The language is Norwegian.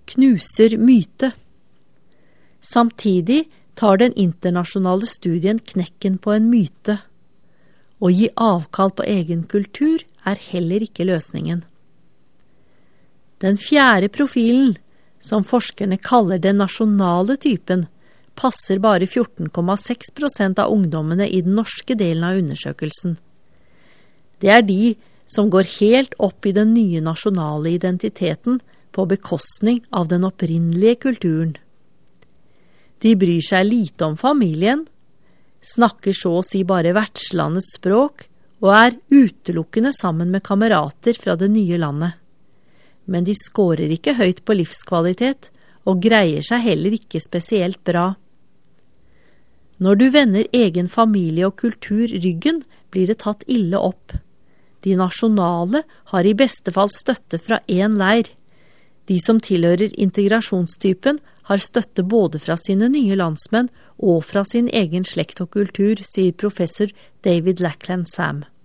knuser myte. Samtidig tar den internasjonale studien knekken på en myte. Å gi avkall på egen kultur heller ikke løsningen. Den fjerde profilen, som forskerne kaller den nasjonale typen, passer bare 14,6% av ungdommene i den norske delen av undersøkelsen. Det de som går helt opp i den nye nasjonale identiteten på bekostning av den opprinnelige kulturen. De bryr seg lite om familien, snakker så å si bare vertslandets språk og utelukkende sammen med kamerater fra det nye landet. Men de skårer ikke høyt på livskvalitet og greier seg heller ikke spesielt bra. Når du vender egen familie og kultur ryggen, blir det tatt ille opp. De nasjonale har i beste fall støtte fra en leir. De som tilhører integrasjonstypen har støtte både fra sine nye landsmenn og fra sin egen slekt og kultur, sier professor David Lackland Sam.